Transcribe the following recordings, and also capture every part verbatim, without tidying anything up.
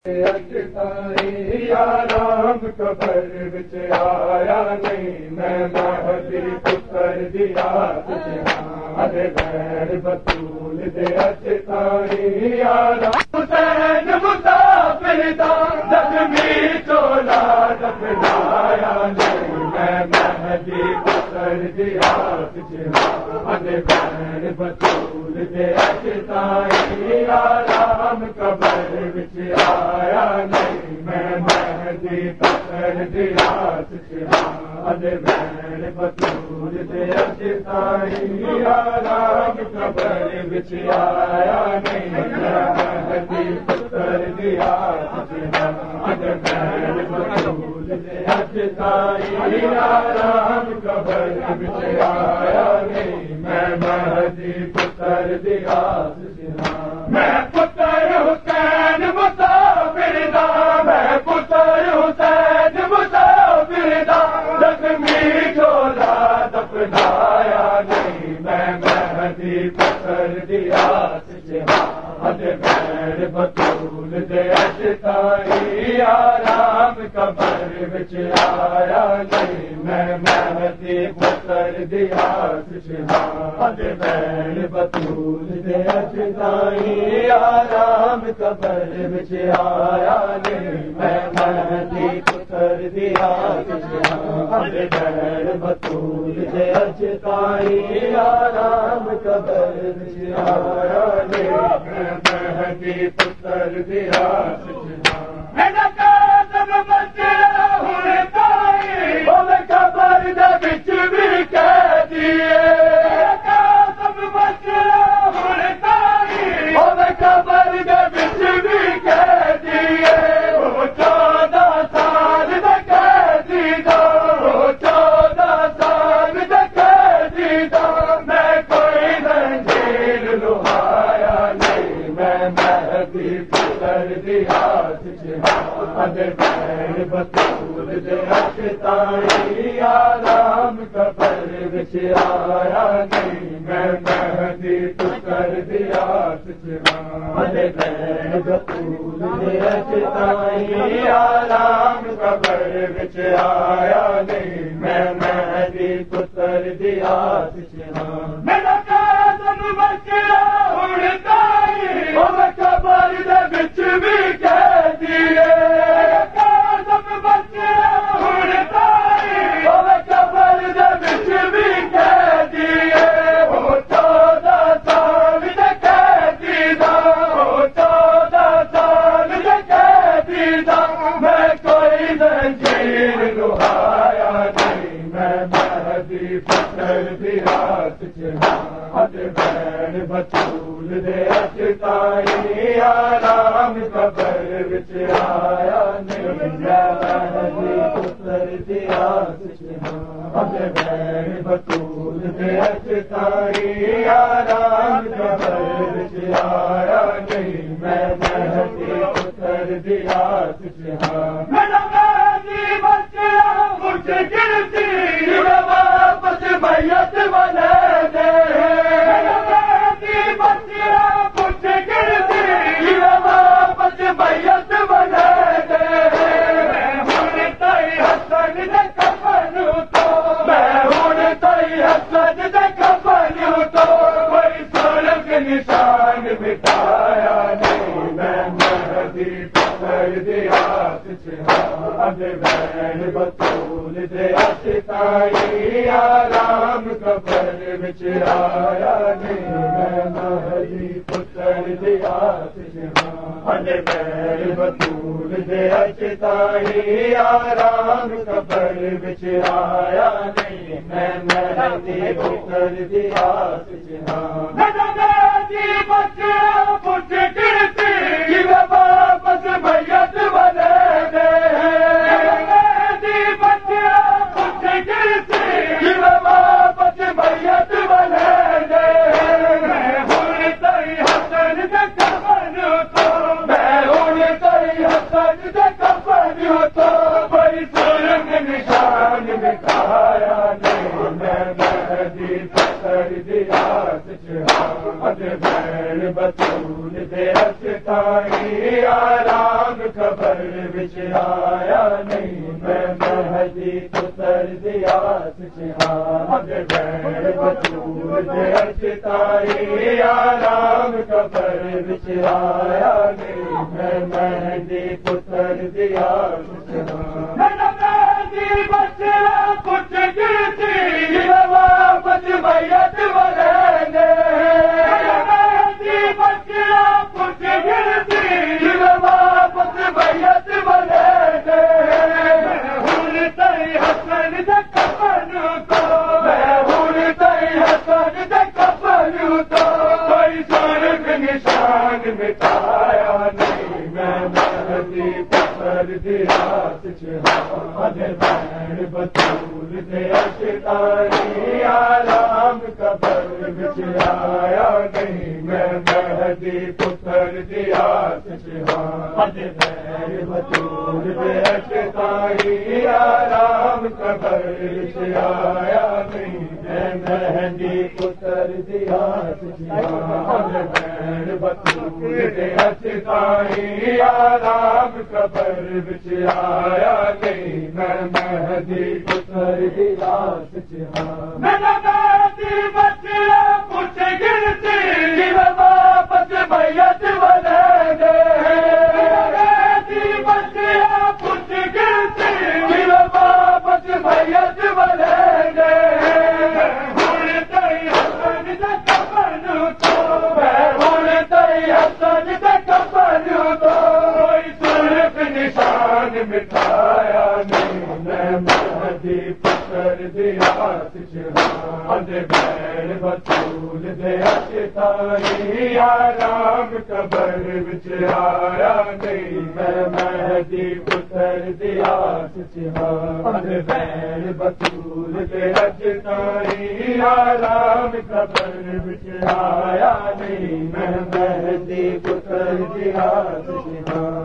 Ram cover विच आया नहीं मैं महदी पुत्र दिया अरे बैर बतूल दे अच ताई यारा हुसैन मुसाफिर दा जख्मी चोला दफनाया नहीं मैं महदी पुत्र दिया अरे बैर बतूल दे अच ताई राम कबर विच आया नहीं मैं महदी पुत्र दिया अरे बैर बतूल दे अच ताई राम कबर विच आया नहीं मैं महदी पुत्र दिया अरे बैर बतूल दे अच ताई राम कबर विच आया नहीं मैं महदी पुत्र दिया मैं पुत्र हुसैन मुसाफिर दा मैं पुत्र हुसैन मुसाफिर दा जख्मी चोला दफनाया नहीं मैं महदी पुत्र दिया अरे बैर बतूल दे अच ताई राम कबर विच आया नहीं मैं महदी पुत्र दिया अरे बैर बतूल दे अच ताई राम कबर विच आया नहीं मैं महदी पुत्र दिया अरे बैर बतूल दे अच ताई राम कबर विच आया नहीं मैं महदी पुत्र दिया मेरा कादम बचड़ा हुण ताई ओवे कबर दे विच भी कह दिए मेरा कादम बचड़ा हुण ताई ओवे कबर दे विच भी कह दिए ओ चौदह साल दा कैदी दा ओ चौदह साल दा कैदी दा मैं कोई जंजीर लुहाया नहीं मैं महदी पुत्र दिया अरे बैर बतूल दे अच ताई राम कबर विच आया नहीं मैं महदी पुत्र दिया अरे बैर बतूल दे अच ताई राम कबर विच आया नहीं मैं महदी पुत्र दिया मेरा कादम बचड़ा हुण ताई ओवे कबर दे विच भी कह दिए कादम बचड़ा हुण ताई ओवे कबर दे विच भी कह दिए ओ चौदह साल दे कैदी दा ओ चौदह साल दे कैदी दा मैं कोई जंजीर लुहाया नहीं मैं महदी पुत्र दिया अरे बैर बतूल दे अच ताई राम कबर विच आया नहीं मैं महदी पुत्र दिया अरे बैर बतूल दे अच ताई राम कबर विच आया नहीं मैं महदी पुत्र दिया मेरा महदी बचड़ा मुझ गिरती वापस मैयत बने दे मेरा महदी बचड़ा मुझ गिरती वापस मैयत बने दे मैं हुण ताई हसन दे कफन तो मैं हुण ताई हसन दे कफन तो कोई सुर्ग निशान मिटाया नहीं मैं महदी पुत्र दिया अरे बैर बतूल दे अच ताई राम कबर विच आया नहीं मैं महदी पुत्र दिया अरे बैर बतूल दे अच ताई राम कबर विच आया नहीं मैं महदी पुत्र दिया मेरा महदी बचड़ा मुझ गिरती वापस मैयत बने दे मेरा महदी बचड़ा मुझ गिरती वापस मैयत बने दे मैं हुण ताई हसन दे कफन तो मैं हुण ताई हसन दे कफन तो कोई सुर्ग निशान मिटाया नहीं मैं महदी पुत्र दिया अरे बैर बतूल दे अच ताई राम कबर विच आया नहीं मैं महदी पुत्र दियास जहां बैर बतूल दे अचताई आराम कबर विच आया नहीं मैं महदी पुत्र दियास जहां महदी बचड़ा कुछ गिरती वापस मैयत वलेंगे महदी बचड़ा कुछ गिरती वापस मैयत वलेंगे हुन तई हसन दे कफन को मैं हुन तई हसन दे कफन को कोई स्वर्ग निशान मिटाया नहीं मैं महदी पुत्र दियास जहां बैर बतूल दे अशताई आराम कबर विच आया नहीं मैं महदी पुत्र दियास जहां बैर बतूल दे अशताई आराम कबर विच आया नहीं मैं महदी पुत्र दियास जहां बैर बतूल दे अशताई आराम कबर विच आया नहीं मैं महदी पुत्र दियास जहां मैं महदी बचड़ा कुछ गिरती वापस मैयत वलेंगे महदी बचड़ा कुछ गिरती वापस मैयत वलेंगे हुन तई हसन दे कफन को मैं हुन तई हसन दे कफन को कोई सुर्ख निशान मिटाया नहीं मैं महदी पुत्र दियास जहां बैर बतूल दे अशताई आराम कबर विच आया नहीं मैं महदी पुत्र दियास जहां बैर बतूल दे अशताई आराम कबर विच आया नहीं मैं महदी पुत्र दियास जहां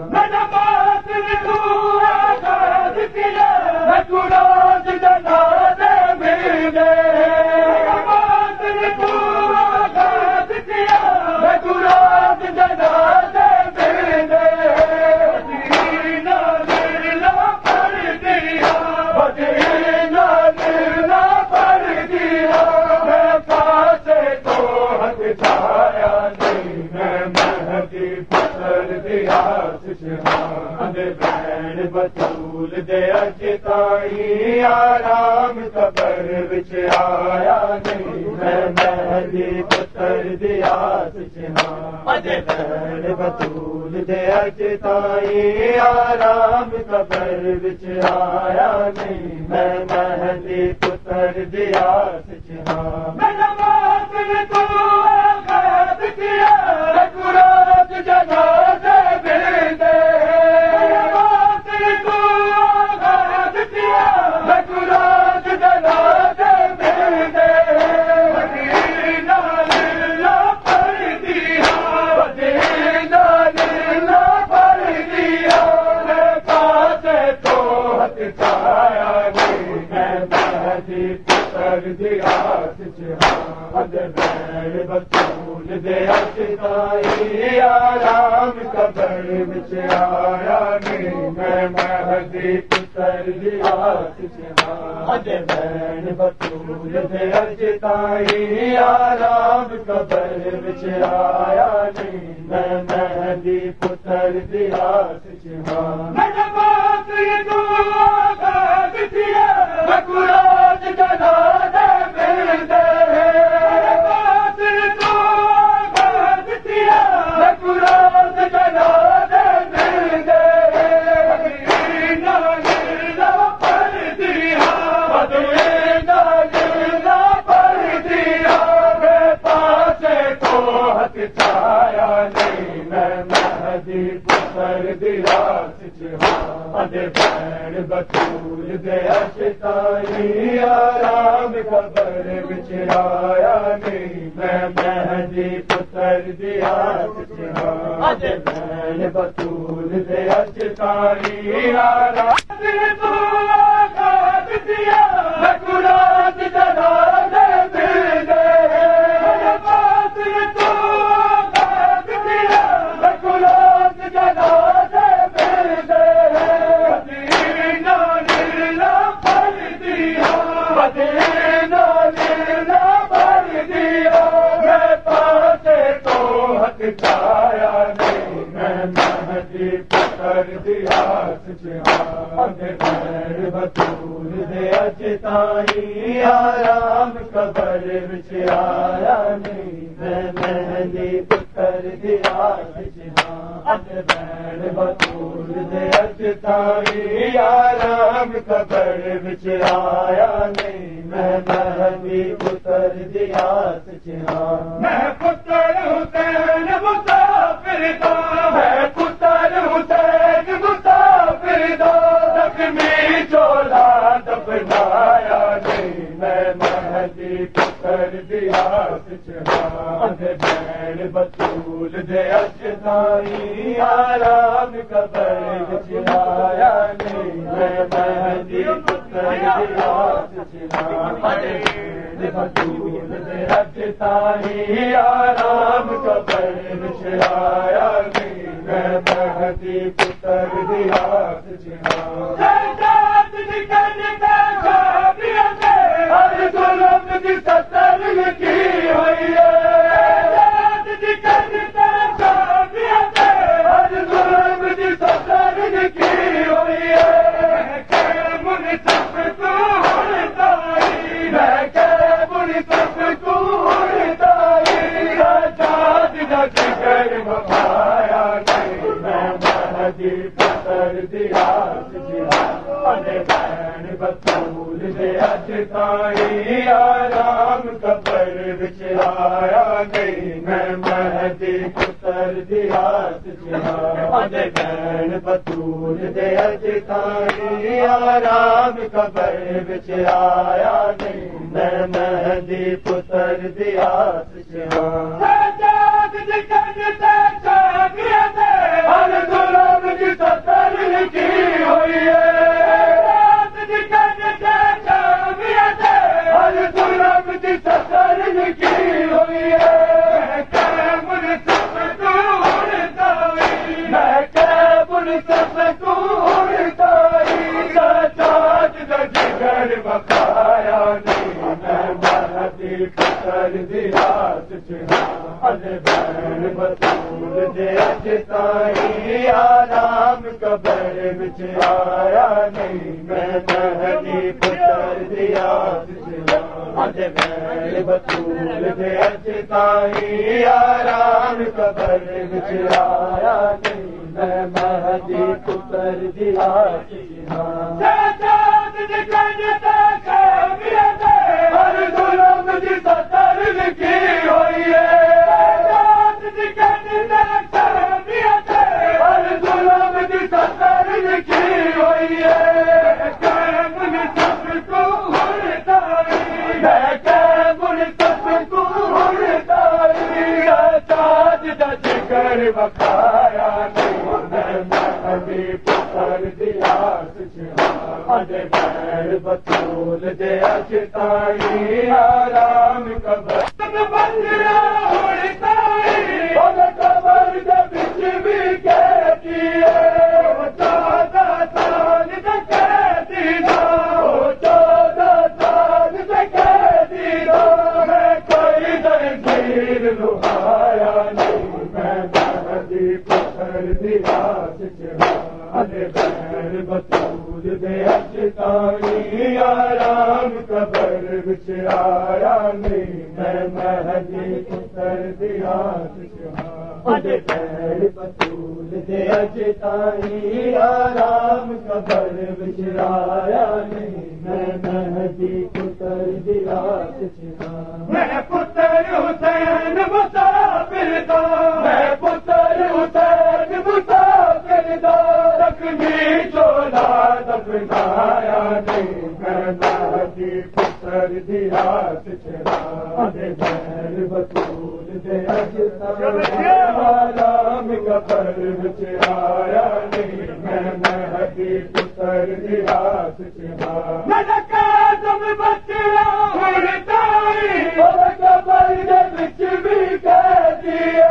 गुराज जनाजे मिले गुराज जनाजे मिले मदीना लीला पर दिया मदीना लीला पर दिया मैं पासे तो हथ छाया नहीं मैं महदी पुत्र दियास जहां बैर बतूल दे अशताई आराम कबर विच आया नहीं मैं महदी पुत्र दियास जहां बैर बतूल दे अशताई आराम कबर विच आया नहीं मैं महदी पुत्र दियास जहां गुराज जनाजे मिले गुराज जनाजे मिले मदीना लीला पर दिया मदीना लीला पर दिया मैं पासे तो हथ छाया नहीं मैं महदी पुत्र दियास जहां बैर बतूल दे अशताई आराम कबर विच आया नहीं मैं महदी पुत्र दियास जहां बैर बतूल दे अशताई आराम कबर विच आया नहीं मैं महदी पुत्र दियास जहां गुराज जनाजे मिलते गुराज जनाजे मिलते मदीना लीला पर दिया मदीना लीला पर दिया मैं पासे तो हथ छाया नहीं मैं महदी पुत्र दियास जहां बैर बतूल दे अशताई आराम कबर विच आया नहीं मैं महदी पुत्र दियास जहां बैर बतूल दे अशताई आराम गुराज जनाजे मिले गुराज जनाजे मिले पुत्र दिया भेण बतूल दे अज ताईं आराम कबर विच आया नहीं मैं मेहंदी पुत्र दिया भेण बतूल दे अज ताईं आराम कबर विच आया नहीं मैं मेहंदी पुत्र दिया मैं पुत्र हुसैन मुसाफिर दा मैं पुत्र हुसैन मुसाफिर दा जख्मी चोला दफनाया नहीं मैं मेहंदी पुत्र दिया भेण बतूल दे अज ताईं आराम कबर विच आया नहीं मैं मेहंदी पुत्र दिया बतूल दे अज ताईं आराम कबर विच आया नहीं मैं मेहंदी पुत्र दिया हर जुल्म दी सतर लिखी हुई है हर जुल्म दी सतर लिखी हुई है मुझे सब को ताई मैं के मुझे सब को ताई आजाद न जिगर बखाया नहीं मैं मेहंदी पुत्र दिया भेण बतूल दे अज ताईं आराम कबर विच आया नहीं मैं मेहंदी पुत्र दिया भेण बतूल दे अज ताईं आराम कबर विच आया नहीं मैं मेहंदी पुत्र दिया हर जुल्म दी सतर लिखी हुई है हर जुल्म दी सतर लिखी हुई है मुझे सब को ताई मैं के मुझे सब को ताई आजाद न जिगर बखाया नहीं मैं मेहंदी पुत्र दिया भेण बतूल दे अज ताईं आराम कबर विच आया नहीं मैं मेहंदी पुत्र दिया भेण बतूल दे अज ताईं आराम कबर विच आया नहीं मैं मेहंदी पुत्र दिया हर जुल्म दी सतर लिखी हुई है हर जुल्म दी सतर लिखी हुई है मुझे सब को ताई मैं के मुझे सब को ताई आजाद न जिगर बखाया नहीं मैं मेहंदी पुत्र दिया भेण बतूल दे अज ताईं आराम कबर कबर दे बिच भी कहती है चौदह साल कहती दो चौदह साल कहती दो मैं कोई जंजीर लुहाया नहीं मैं मेहंदी पुत्र दिया भेण बतूल दे अज ताईं आराम कबर विच आया नहीं मैं मेहंदी पुत्र दिया भेण बतूल दे अज ताईं आराम कबर विच आया नहीं मैं मेहंदी पुत्र दिया मैं पुत्र हुसैन मुसाफिर दा मैं पुत्र हुसैन मुसाफिर दा जख्मी चोला दफनाया नहीं मैं मेहंदी पुत्र दिया भेण बतूल दे अज ताईं आराम कबर विच आया नहीं मैं मेहंदी पुत्र दिया बचड़ा ताई कबर दे विच भी कहती है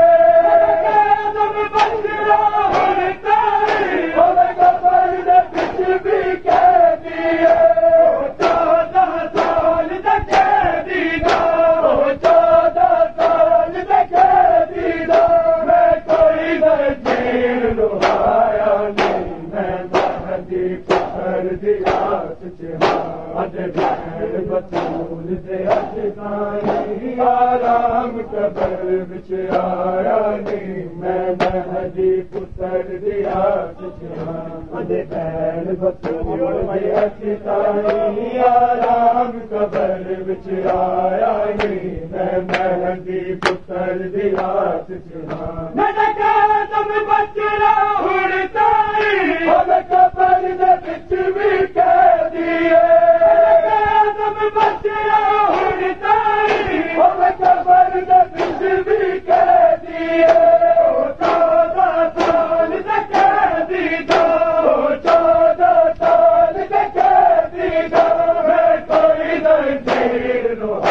बचड़ा ताई कबर दे विच भी कहती है चौदह साल कहती दो चौदह साल कहती दो मैं कोई जंजीर लुहाया दिया अज भैन बतूल दे अज ताई आराम कबर विच आया नहीं मैं महदी पुत्र दिया अज भैन बतूल दे अज ताई आराम कबर विच आया नहीं मैं महदी पुत्र दिया तुम बचरा उड़ताई कबर दे विच भी कह दिए तुम बचरा उड़ताई कबर दे विच भी कह दिए चौदह साल दे कह दी दो चौदह साल दे कह दी दो मैं कोई नहीं